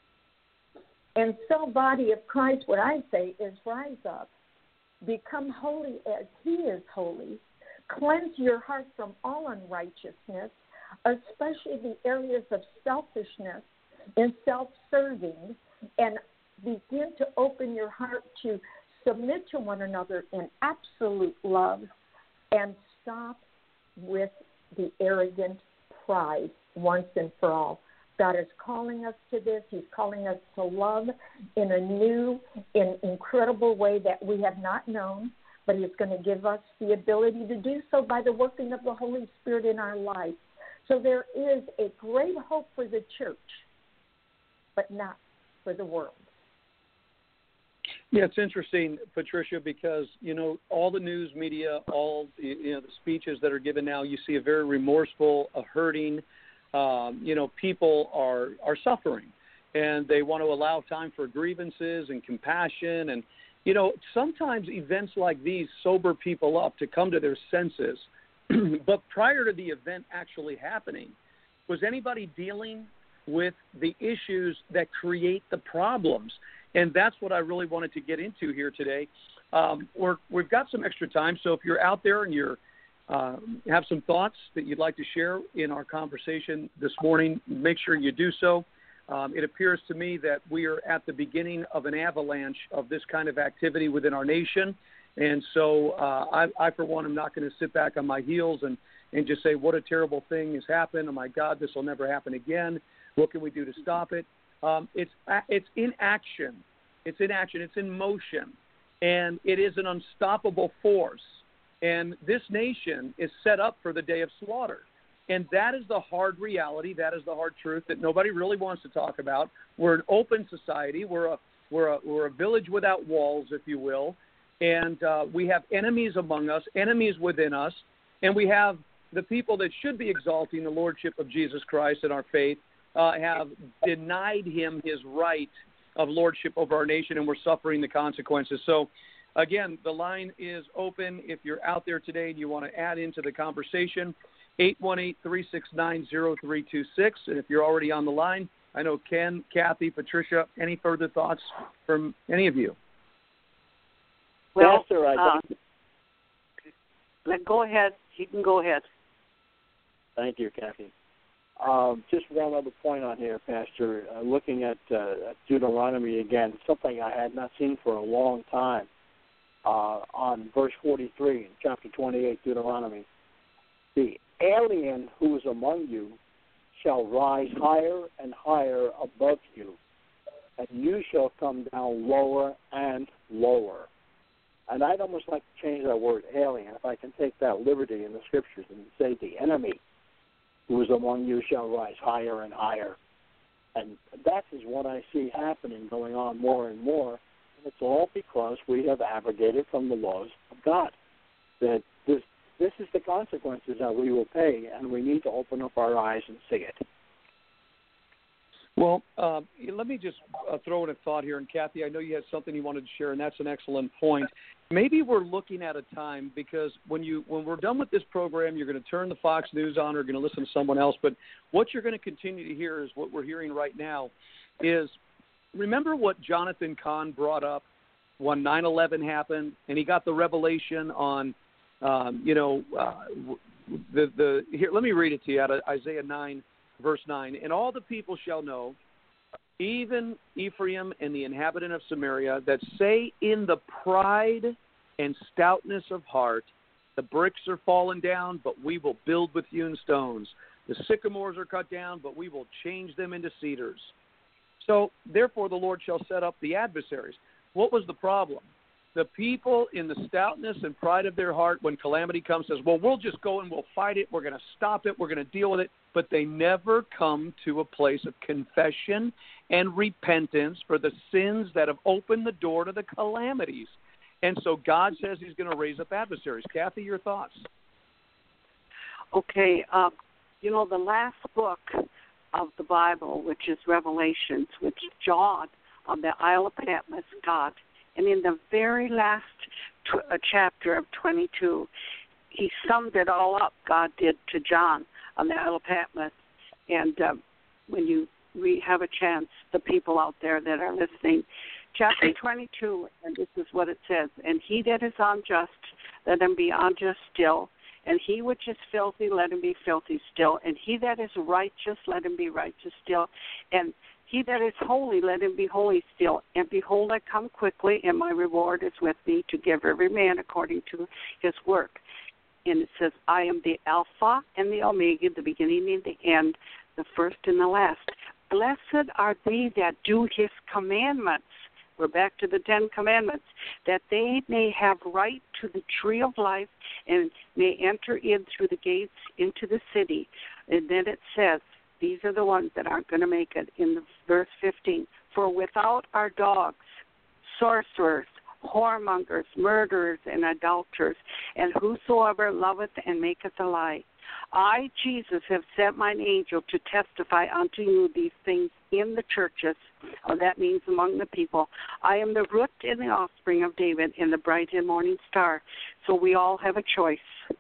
And so, body of Christ, what I say is rise up. Become holy as He is holy. Cleanse your heart from all unrighteousness, especially the areas of selfishness and self-serving, and begin to open your heart to submit to one another in absolute love and stop with the arrogant pride once and for all. God is calling us to this. He's calling us to love in a new and incredible way that we have not known, but He's going to give us the ability to do so by the working of the Holy Spirit in our life. So there is a great hope for the church, but not for the world. Yeah, it's interesting, Patricia, because, you know, all the news media, all, you know, the speeches that are given now, you see a very remorseful, a hurting, um, you know, people are, are suffering, and they want to allow time for grievances and compassion. And, you know, sometimes events like these sober people up to come to their senses. But prior to the event actually happening, was anybody dealing with the issues that create the problems? And that's what I really wanted to get into here today. Um, we're, we've got some extra time, so if you're out there and you're uh, have some thoughts that you'd like to share in our conversation this morning, make sure you do so. Um, it appears to me that we are at the beginning of an avalanche of this kind of activity within our nation. And so uh, I, I, for one, am not going to sit back on my heels and, and just say, what a terrible thing has happened. Oh, my God, this will never happen again. What can we do to stop it? Um, it's it's in action. It's in action. It's in motion. And it is an unstoppable force. And this nation is set up for the day of slaughter. And that is the hard reality. That is the hard truth that nobody really wants to talk about. We're an open society. We're a, we're a, we're a village without walls, if you will. And uh, we have enemies among us, enemies within us. And we have the people that should be exalting the lordship of Jesus Christ in our faith uh, have denied him his right of lordship over our nation, and we're suffering the consequences. So, again, the line is open. If you're out there today and you want to add into the conversation, eight one eight, three six nine, zero three two six. And if you're already on the line, I know Ken, Kathy, Patricia, any further thoughts from any of you? Well, Pastor, I uh, let go ahead. You can go ahead. Thank you, Kathy. Um, just one other point on here, Pastor. Uh, looking at uh, Deuteronomy again, something I had not seen for a long time. Uh, on verse forty-three, in chapter twenty-eight, Deuteronomy, the alien who is among you shall rise higher and higher above you, and you shall come down lower and lower. And I'd almost like to change that word alien, if I can take that liberty in the scriptures and say the enemy who is among you shall rise higher and higher. And that is what I see happening, going on more and more. And it's all because we have abrogated from the laws of God. That this this is the consequences that we will pay, and we need to open up our eyes and see it. Well, uh, let me just uh, throw in a thought here. And, Kathy, I know you had something you wanted to share, and that's an excellent point. Maybe we're looking at a time, because when you when we're done with this program, you're going to turn the Fox News on or going to listen to someone else. But what you're going to continue to hear is what we're hearing right now is, remember what Jonathan Cahn brought up when nine eleven happened, and he got the revelation on, um, you know, uh, the, the here, let me read it to you out of Isaiah nine, verse nine. And all the people shall know, even Ephraim and the inhabitant of Samaria, that say in the pride and stoutness of heart, the bricks are fallen down, but we will build with hewn stones. The sycamores are cut down, but we will change them into cedars. So, therefore, the Lord shall set up the adversaries. What was the problem? The people in the stoutness and pride of their heart, when calamity comes, says, well, we'll just go and we'll fight it. We're going to stop it. We're going to deal with it. But they never come to a place of confession and repentance for the sins that have opened the door to the calamities. And so God says he's going to raise up adversaries. Kathy, your thoughts? Okay. Uh, you know, the last book of the Bible, which is Revelations, which John on the Isle of Patmos got, and in the very last tw- uh, chapter of twenty-two, he summed it all up, God did, to John on the Isle of Patmos. And uh, when you re- have a chance, the people out there that are listening, chapter twenty-two, and this is what it says, and he that is unjust, let him be unjust still, and he which is filthy, let him be filthy still, and he that is righteous, let him be righteous still, and he that is holy, let him be holy still. And behold, I come quickly, and my reward is with me to give every man according to his work. And it says, I am the Alpha and the Omega, the beginning and the end, the first and the last. Blessed are they that do his commandments. We're back to the Ten Commandments, that they may have right to the tree of life and may enter in through the gates into the city. And then it says, these are the ones that aren't going to make it in the verse fifteen. For without are dogs, sorcerers, whoremongers, murderers, and adulterers, and whosoever loveth and maketh a lie. I, Jesus, have sent mine angel to testify unto you these things in the churches. Oh, that means among the people. I am the root and the offspring of David and the bright and morning star. So we all have a choice.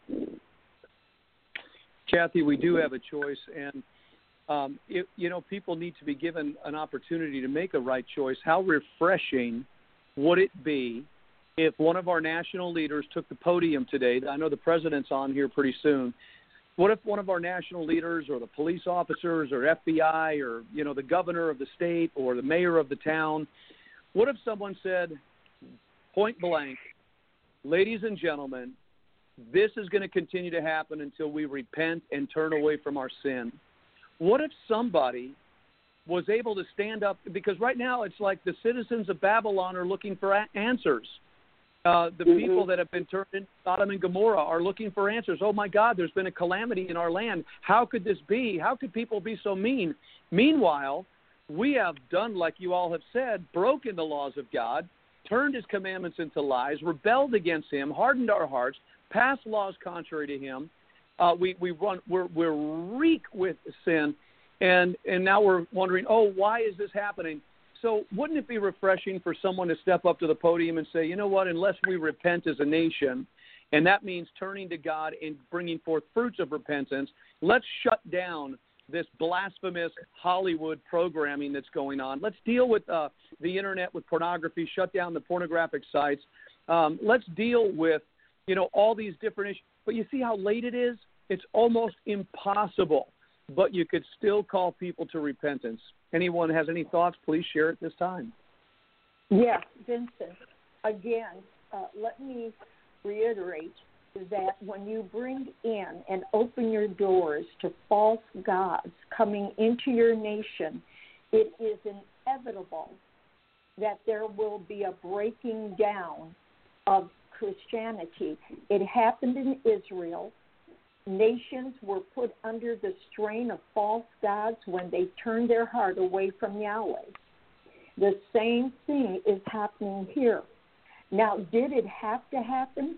Kathy, we do have a choice, and um, it, you know, people need to be given an opportunity to make a right choice. How refreshing would it be if one of our national leaders took the podium today? I know the president's on here pretty soon. What if one of our national leaders or the police officers or F B I or, you know, the governor of the state or the mayor of the town, what if someone said, point blank, ladies and gentlemen, this is going to continue to happen until we repent and turn away from our sin? What if somebody was able to stand up? Because right now it's like the citizens of Babylon are looking for a- answers. Uh, the mm-hmm. people that have been turned into Sodom and Gomorrah are looking for answers. Oh, my God, there's been a calamity in our land. How could this be? How could people be so mean? Meanwhile, we have done, like you all have said, broken the laws of God, turned his commandments into lies, rebelled against him, hardened our hearts, passed laws contrary to him, Uh, we we run we're we're reek with sin, and and now we're wondering, oh, why is this happening? So wouldn't it be refreshing for someone to step up to the podium and say, you know what, unless we repent as a nation, and that means turning to God and bringing forth fruits of repentance, let's shut down this blasphemous Hollywood programming that's going on. Let's deal with uh, the internet with pornography, shut down the pornographic sites. Um, let's deal with, you know, all these different issues. But you see how late it is? It's almost impossible. But you could still call people to repentance. Anyone has any thoughts, please share at this time. Yes, Vincent. Again, uh, let me reiterate that when you bring in and open your doors to false gods coming into your nation, it is inevitable that there will be a breaking down of Christianity. It happened in Israel. Nations were put under the strain of false gods when they turned their heart away from Yahweh. The same thing is happening here. Now, did it have to happen?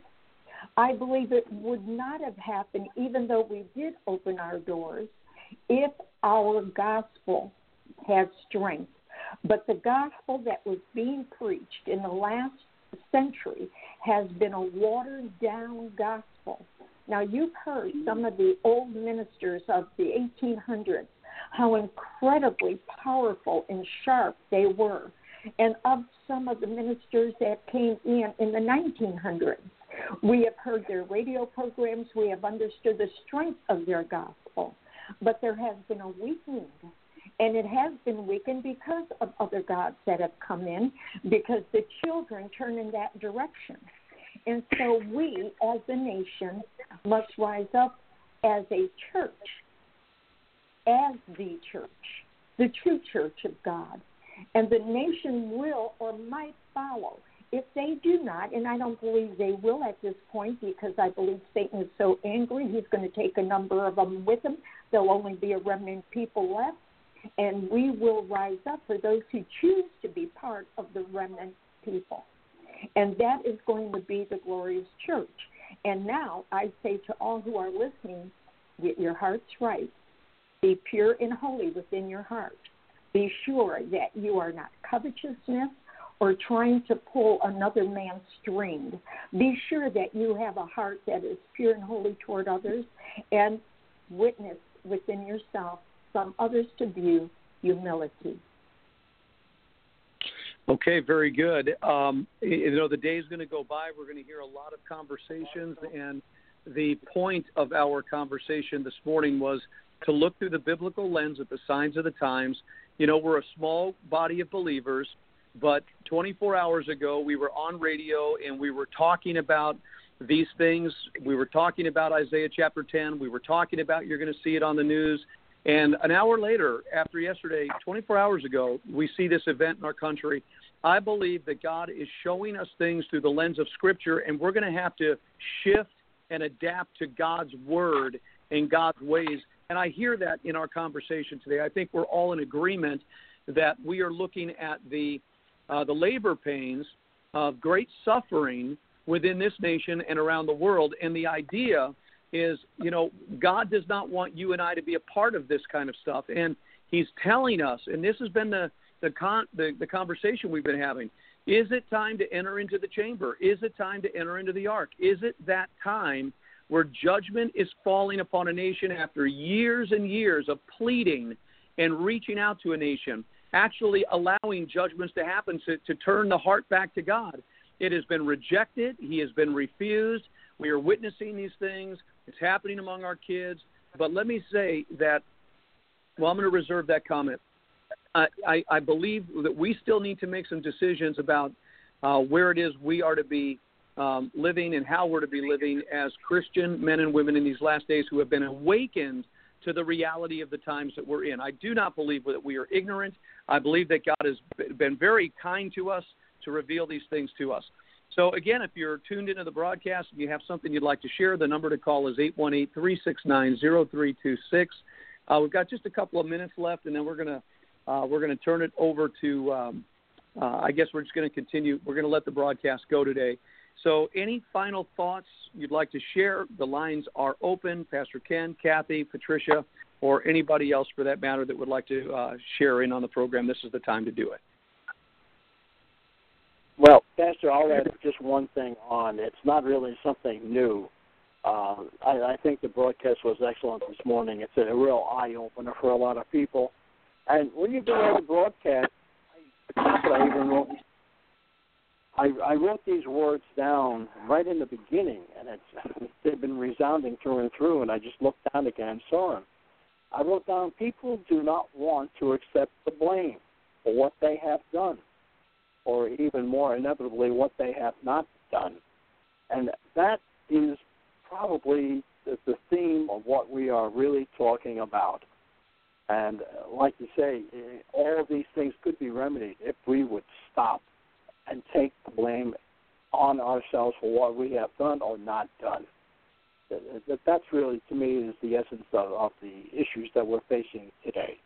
I believe it would not have happened, even though we did open our doors, if our gospel had strength. But the gospel that was being preached in the last century has been a watered-down gospel. Now, you've heard some of the old ministers of the eighteen hundreds, how incredibly powerful and sharp they were, and of some of the ministers that came in in the nineteen hundreds. We have heard their radio programs. We have understood the strength of their gospel. But there has been a weakening, and it has been weakened because of other gods that have come in, because the children turn in that direction. And so we, as a nation, must rise up as a church, as the church, the true church of God. And the nation will or might follow. If they do not, and I don't believe they will at this point, because I believe Satan is so angry, he's going to take a number of them with him. There'll only be a remnant people left, and we will rise up for those who choose to be part of the remnant people. And that is going to be the glorious church. And now I say to all who are listening, get your hearts right. Be pure and holy within your heart. Be sure that you are not covetousness or trying to pull another man's string. Be sure that you have a heart that is pure and holy toward others, and witness within yourself some others to view humility. Okay, very good. Um, you know, the day is going to go by. We're going to hear a lot of conversations, and the point of our conversation this morning was to look through the biblical lens at the signs of the times. You know, we're a small body of believers, but twenty-four hours ago we were on radio and we were talking about these things. We were talking about Isaiah chapter ten. We were talking about, you're going to see it on the news. And an hour later, after yesterday, twenty-four hours ago, we see this event in our country. I believe that God is showing us things through the lens of Scripture, and we're going to have to shift and adapt to God's word and God's ways. And I hear that in our conversation today. I think we're all in agreement that we are looking at the uh, the labor pains of great suffering within this nation and around the world. And the idea is, you know, God does not want you and I to be a part of this kind of stuff. And he's telling us, and this has been the the, con- the the conversation we've been having, is it time to enter into the chamber? Is it time to enter into the ark? Is it that time where judgment is falling upon a nation after years and years of pleading and reaching out to a nation, actually allowing judgments to happen to, to turn the heart back to God? It has been rejected. He has been refused. We are witnessing these things. It's happening among our kids. But let me say that, well, I'm going to reserve that comment. I, I, I believe that we still need to make some decisions about uh, where it is we are to be um, living and how we're to be living as Christian men and women in these last days who have been awakened to the reality of the times that we're in. I do not believe that we are ignorant. I believe that God has been very kind to us to reveal these things to us. So, again, if you're tuned into the broadcast and you have something you'd like to share, the number to call is eight one eight, three six nine, zero three two six. Uh, we've got just a couple of minutes left, and then we're going to uh, we're going to turn it over to, um, uh, I guess we're just going to continue. We're going to let the broadcast go today. So any final thoughts you'd like to share? The lines are open. Pastor Ken, Kathy, Patricia, or anybody else for that matter that would like to uh, share in on the program, this is the time to do it. Well, Pastor, I'll add just one thing on. It's not really something new. Uh, I, I think the broadcast was excellent this morning. It's a real eye-opener for a lot of people. And when you do the broadcast, I, I even wrote I, I wrote these words down right in the beginning, and it's they've been resounding through and through, and I just looked down again and saw them. I wrote down, people do not want to accept the blame for what they have done, or even more inevitably, what they have not done. And that is probably the, the theme of what we are really talking about. And uh, like you say, all of these things could be remedied if we would stop and take the blame on ourselves for what we have done or not done. That's really, to me, is the essence of, of the issues that we're facing today.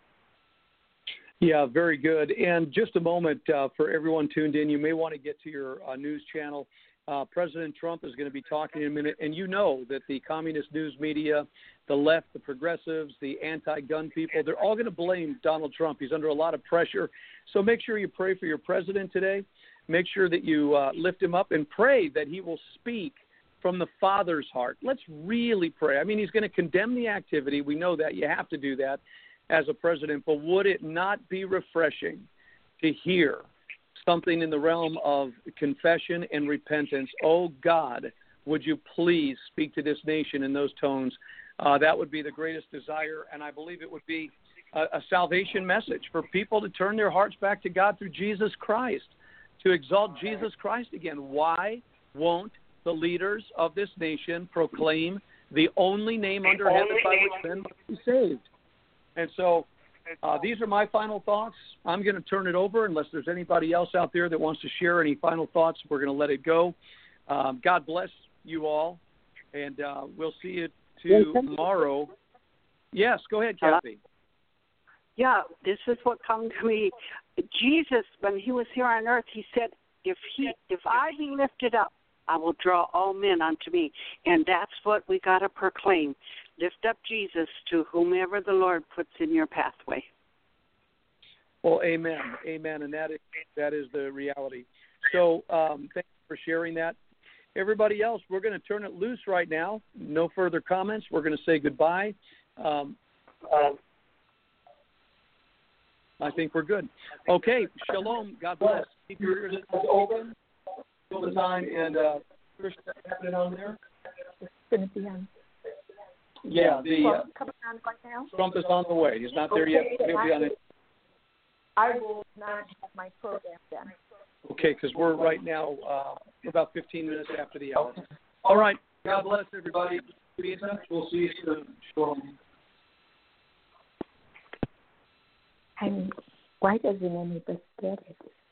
Yeah, very good. And just a moment uh, for everyone tuned in, you may want to get to your uh, news channel. Uh, President Trump is going to be talking in a minute, and you know that the communist news media, the left, the progressives, the anti-gun people, they're all going to blame Donald Trump. He's under a lot of pressure. So make sure you pray for your president today. Make sure that you uh, lift him up and pray that he will speak from the Father's heart. Let's really pray. I mean, he's going to condemn the activity. We know that. You have to do that as a president. But would it not be refreshing to hear something in the realm of confession and repentance? Oh, God, would you please speak to this nation in those tones? Uh, that would be the greatest desire, and I believe it would be a, a salvation message for people to turn their hearts back to God through Jesus Christ, to exalt Jesus Christ again. Why won't the leaders of this nation proclaim the only name under heaven by which men must be saved? And so uh, these are my final thoughts. I'm going to turn it over unless there's anybody else out there that wants to share any final thoughts. We're going to let it go. Um, God bless you all, and uh, we'll see you tomorrow. Yes, go ahead, Kathy. Yeah, this is what come to me. Jesus, when he was here on earth, he said, if he, if I be lifted up, I will draw all men unto me. And that's what we got to proclaim. Lift up Jesus to whomever the Lord puts in your pathway. Well, amen. Amen. And that is, that is the reality. So um, thank you for sharing that. Everybody else, we're going to turn it loose right now. No further comments. We're going to say goodbye. Um, uh, I think we're good. Okay, shalom. God bless. Keep your ears open all the time. And uh, Christian, have it on there? It's going to be on. Yeah, the uh, coming on right now. Trump is on the way. He's not there yet. He'll be on it. I will not have my program done. Okay, because we're right now uh, about fifteen minutes after the hour. All right. God bless everybody. Be in touch. We'll see you soon. Shalom. I mean, why doesn't anybody get it?